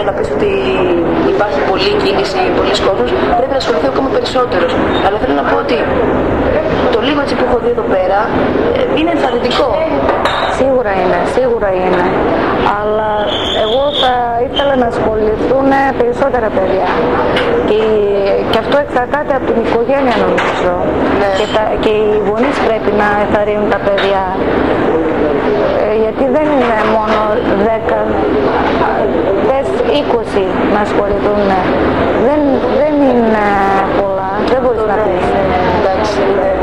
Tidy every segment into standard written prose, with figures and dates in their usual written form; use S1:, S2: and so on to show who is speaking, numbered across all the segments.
S1: να πεις ότι υπάρχει πολλή κίνηση, πολλοί κόσμος, πρέπει να ασχοληθεί ακόμα περισσότερος. Αλλά θέλω να πω ότι το λίγο έτσι που έχω δει εδώ πέρα είναι ενθαρρυντικό.
S2: Σίγουρα είναι. Αλλά εγώ θα ήθελα να ασχοληθούν περισσότερα παιδιά. Και αυτό εξαρτάται από την οικογένεια, νομίζω.
S1: Ναι.
S2: Και οι γονείς πρέπει να ενθαρρύνουν τα παιδιά. Γιατί δεν είναι μόνο 10, 20 να ασχοληθούν. Δεν είναι πολλά, δεν μπορείς να πεις.
S1: Εντάξει,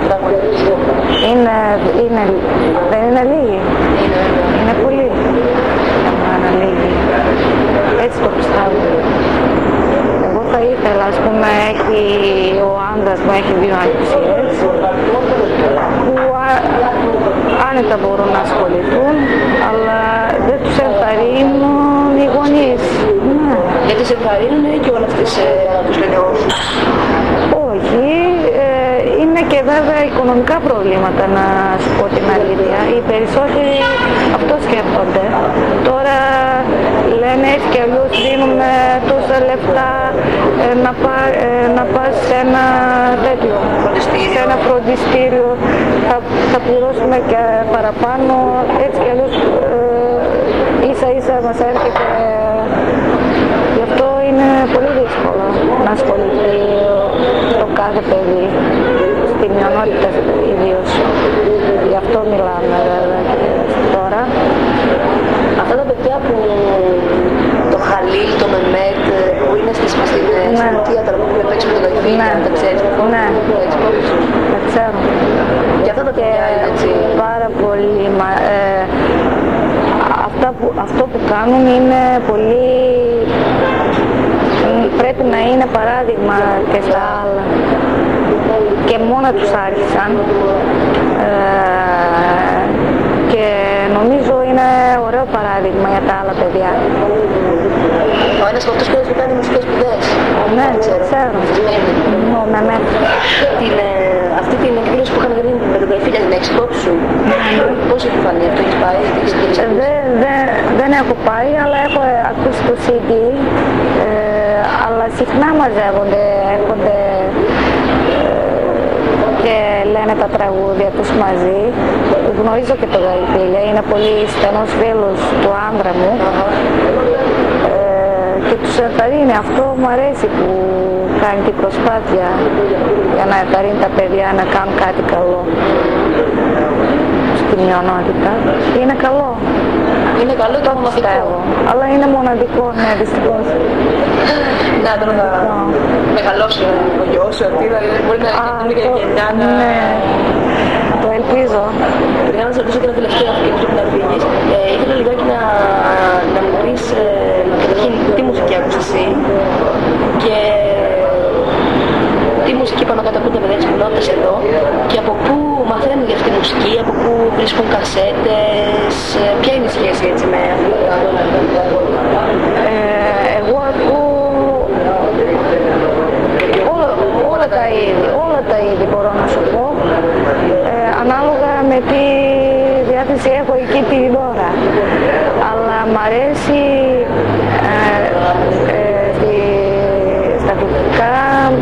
S2: Δεν είναι λίγοι. Είναι πολύ. Είναι λίγοι. Έτσι το πιστεύω. Εγώ θα ήθελα, ας πούμε, ο άντρας μου έχει 2 ανιψίες που άνετα μπορούν να ασχοληθούν, αλλά δεν τους ενθαρρύνουν οι γονείς. Ναι.
S1: Γιατί σε ενθαρρύνουν και όλα αυτές τους λένε όχι.
S2: Όχι, είναι και βέβαια οικονομικά προβλήματα, να σου πω την αλήθεια. Οι περισσότεροι αυτό σκέφτονται. Τώρα λένε έτσι κι αλλιώς δίνουμε τόσα λεφτά να πας σε ένα τέτοιο, σε ένα φροντιστήριο, θα πληρώσουμε και παραπάνω, έτσι κι αλλιώς ίσα ίσα μας έρχεται. Γι' αυτό είναι πολύ δύσκολο να ασχοληθεί το κάθε παιδί, στη μειονότητα ιδίως. Γι' αυτό μιλάμε βέβαια και τώρα.
S1: Αυτά τα παιδιά που το Χαλίλ, το Μεμέτ, που είναι στην θέατρα που έχουν παίξει με τον Καϊφή, τα ξέρεις?
S2: Ναι, τα ξέρω.
S1: Και αυτά τα παιδιά είναι έτσι.
S2: Πάρα πολύ. Αυτό που κάνουν είναι πολύ... Πρέπει να είναι παράδειγμα και στα άλλα. Και μόνα τους άρχισαν. Και νομίζω είναι ωραίο παράδειγμα για τα άλλα παιδιά.
S1: Ο ένας από αυτούς που κάνει μουσικές σπουδές.
S2: Ναι, ξέρω.
S1: Αυτή την εκδήλωση που είχαν κάνει με τον Καϊφή, την έχεις υπόψη σου? Πώς έχει φανεί αυτό, έχεις πάει?
S2: Δεν έχω πάει, αλλά έχω ακούσει το CD. Αλλά συχνά μαζεύονται, έρχονται και λένε τα τραγούδια τους μαζί. Γνωρίζω και τον Καϊφή, είναι πολύ στενός φίλος του άντρα μου. Και τους ενθαρρύνει. Αυτό μου αρέσει που κάνει την προσπάθεια για να ενθαρρύνει τα παιδιά να κάνουν κάτι καλό στη μειονότητα. Είναι καλό.
S1: Είναι καλό και μοναδικό.
S2: Αλλά είναι μοναδικό, ναι, δυστυχώς.
S1: Να τώρα να μεγαλώσει ο γιος σου, μπορεί να γίνει και γενιά να...
S2: Ναι, το ελπίζω.
S1: Πρέπει να σας ρωτήσω και ένα τελευταίο αυτό και να φύγεις. Ήθελα λιγάκι να μου πεις καταρχήν τι μουσική άκουσες εσύ και τι μουσική πάνω κάτω ακούν τα παιδιά της κοινότητας εδώ και από πού μαθαίνουν για αυτή τη μουσική, από πού βρίσκουν κασέτες, ποια είναι η σχέση έτσι με
S2: εγώ ακούω όλα τα είδη μπορώ να σου πω, ανάλογα με τι διάθεση έχω εκεί την ώρα. Αλλά μ' αρέσει στα τουρκικά,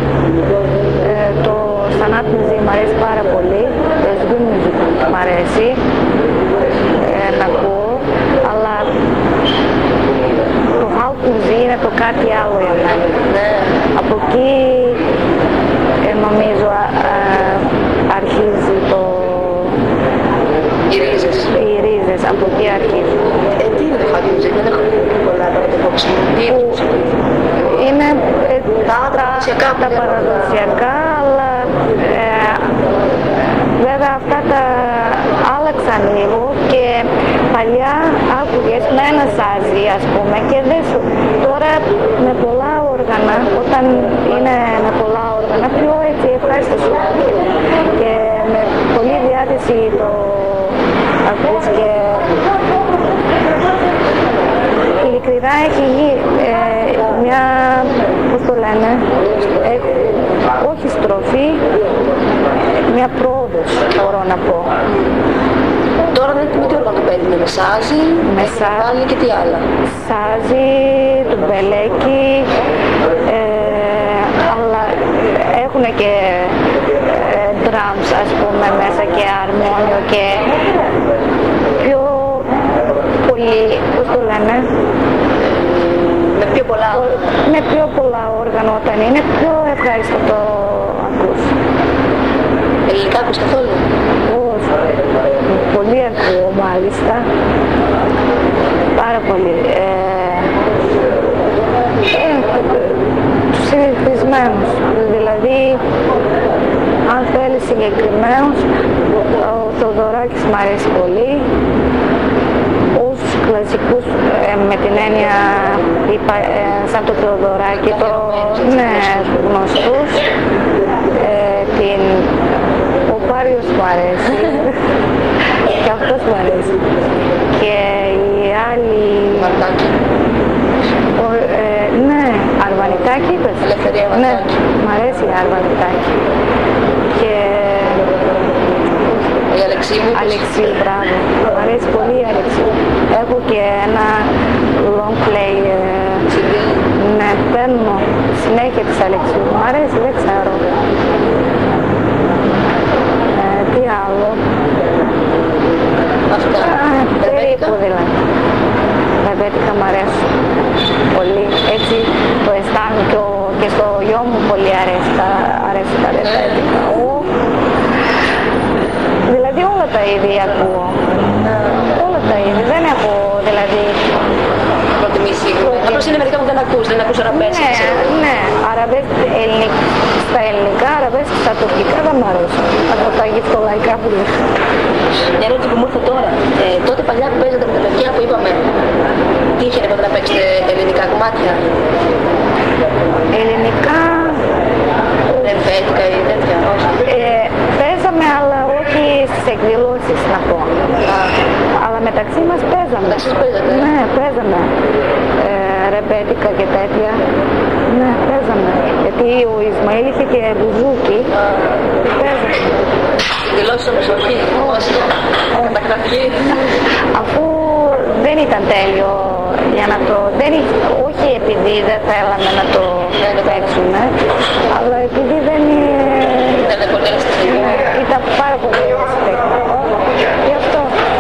S2: το sanat music μ' αρέσει πάρα πολύ, το Ezgi music μ' αρέσει να ακούω, αλλά το halk music είναι το κάτι άλλο για μένα. Από εκεί νομίζω αρχίζει οι ρίζες, από εκεί αρχίζουν.
S1: Τι είναι το halk music, δεν έχω πολλά να το υπόψη μου.
S2: Είναι τα παραδοσιακά, αλλά βέβαια αυτά τα άλλαξαν λίγο και παλιά άκουγες με ένα σάζι, ας πούμε, και τώρα με πολλά όργανα, όταν είναι με πολλά όργανα, πιο έτσι ευχάριστα σου και με πολλή διάθεση το ακούς και ειλικρινά έχει μια, πώς το λένε, όχι στροφή, μια πρόοδος μπορώ να πω.
S1: Τώρα δεν με τι όργανο το παίρνει, με σάζι, πάλι και τι άλλα.
S2: Σάζι, τουμπελέκι, αλλά έχουν και drums, ας πούμε, μέσα και αρμόνιο και πιο πολύ, πώς το λένε, με πιο πολλά όργανα όταν είναι πιο ευχάριστο το ακούς.
S1: Ελληνικά ακούς καθόλου?
S2: Πολύ ακούω μάλιστα, πάρα πολύ. Τους συνηθισμένους, δηλαδή αν θέλεις συγκεκριμένους, ο Θοδωράκης μ' αρέσει πολύ. Όσους κλασικούς με την έννοια σαν το Θεοδωράκη, ναι, γνωστούς, ο Πάριος μου αρέσει και αυτός μου αρέσει και οι άλλοι, ναι, Αρβανιτάκη είπες?
S1: Ελευθερία
S2: Αρβανιτάκη. Ναι, μ' αρέσει η Αρβανιτάκη και
S1: η Αλεξίου.
S2: Αλεξίου, μπράβο. Μ' αρέσει πολύ η Αλεξίου. Έχω και ένα long play. Ναι, παίρνω συνέχεια της Αλεξίου. Μ' αρέσει, δεν ξέρω. Τι άλλο.
S1: Αυτά.
S2: Περίπου δηλαδή. Ρεβέτικα μ' αρέσουν πολύ. Έτσι το αισθάνομαι και στο γιο μου πολύ αρέσει τα ρεβέτικα. Δηλαδή όλα τα είδη ακούω. Όλα τα είδη. Δεν έχω δηλαδή
S1: προτιμήσει. Απλώς είναι μερικά που δεν ακούς αραβέσκες.
S2: Ναι, στα ελληνικά, αραβέσκες, στα τουρκικά δεν μ' αρέσουν. Από τα γυφτολαϊκά που λέω.
S1: Μια ερώτηση που μου ήρθε τώρα. Τότε παλιά που παίζατε με τα παιδιά που είπαμε, τι είχε να παίξετε ελληνικά κομμάτια?
S2: Ελληνικά...
S1: Ρεβέτικα ή τέτοια, όχι?
S2: Παίζαμε, αλλά όχι στις εκδηλώσεις να πω. Αλλά μεταξύ μας παίζαμε.
S1: Μεταξύ σας παίζατε?
S2: Ναι, παίζαμε. Ρεβέτικα και τέτοια. Ναι, παίζαμε. Γιατί ο Ισμαήλ είχε και μπουζούκι. Παίζαμε.
S1: Εκδηλώσεις όμως όχι? Καταγραφή?
S2: Αφού δεν ήταν τέλειο για να το... όχι επειδή δεν θέλαμε να το παίξουμε, αλλά επειδή δεν ήταν πάρα πολύ respectful. Γι' αυτό.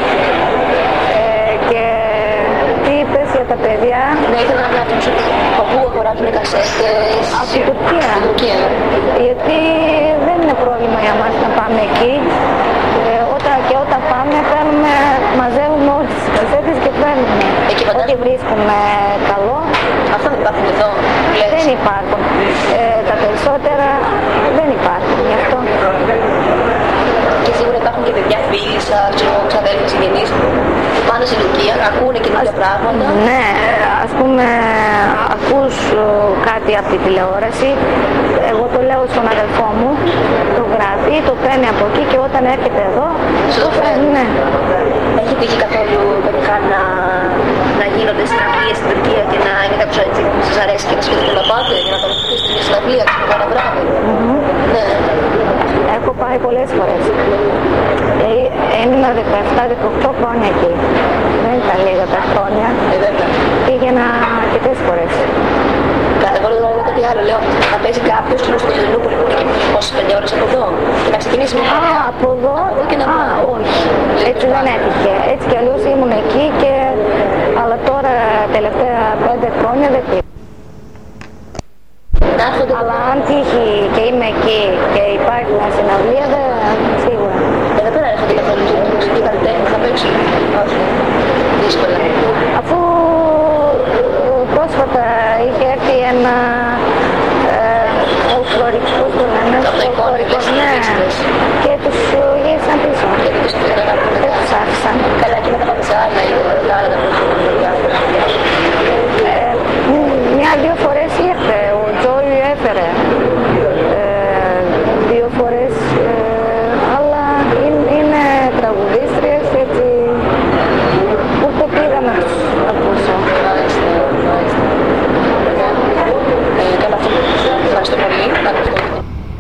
S2: Και τι είπες για τα παιδιά?
S1: Ναι, ήθελα να γράψω από πού αγοράζουν κασέτες.
S2: Από την Τουρκία. Γιατί δεν είναι πρόβλημα για μας να πάμε εκεί. Όταν πάμε μαζεύουμε όλες τις κασέτες και παίρνουμε. Ό,τι βρίσκουμε καλό.
S1: Αυτά δεν υπάρχουν εδώ?
S2: Δεν υπάρχουν. Τα περισσότερα δεν υπάρχουν. Γι' αυτό.
S1: Και σίγουρα υπάρχουν και παιδιά φίλοι σας, ξαδέλφοι, συγγενείς που πάνε στην Τουρκία, ακούνε καινούργια πράγματα.
S2: Ναι, ας πούμε, ακούς κάτι από τη τηλεόραση. Εγώ το λέω στον αδελφό μου, το γράφει, το παίρνει από εκεί και όταν έρχεται εδώ,
S1: το φέρνει.
S2: Ναι.
S1: Έχει τύχει καθόλου παιδιά να γίνονται συναυλίες στην Τουρκία και να είναι κάποιος έτσι που σας αρέσει και να σκέφτεται να πάτε για να παρακολουθήσετε μια συναυλία και ένα βράδυ? Ναι.
S2: Έχω πάει πολλές φορές. Έμεινα 17-18 χρόνια εκεί. Δεν ήταν λίγα τα χρόνια. Πήγαινα αρκετές φορές.
S1: Εγώ λέω κάτι άλλο, λέω να παίζει κάποιος στην Κωνσταντινούπολη που είναι και πόσες 5 ώρες από εδώ και να ξεκινήσει μια
S2: χαρά. Από εδώ
S1: και να πάει.
S2: Όχι. Έτσι δεν έτυχε. Έτσι κι αλλιώς ήμουν εκεί αλλά τώρα τελευταία 5 χρόνια δεν πήγα. Αλλά αν τύχει και είμαι εκεί και υπάρχει μια συναυλία, σίγουρα.
S1: Εδώ πέρα έρχονται καθόλου οι καλλιτέχνες να παίξουν? Όχι. Δύσκολα.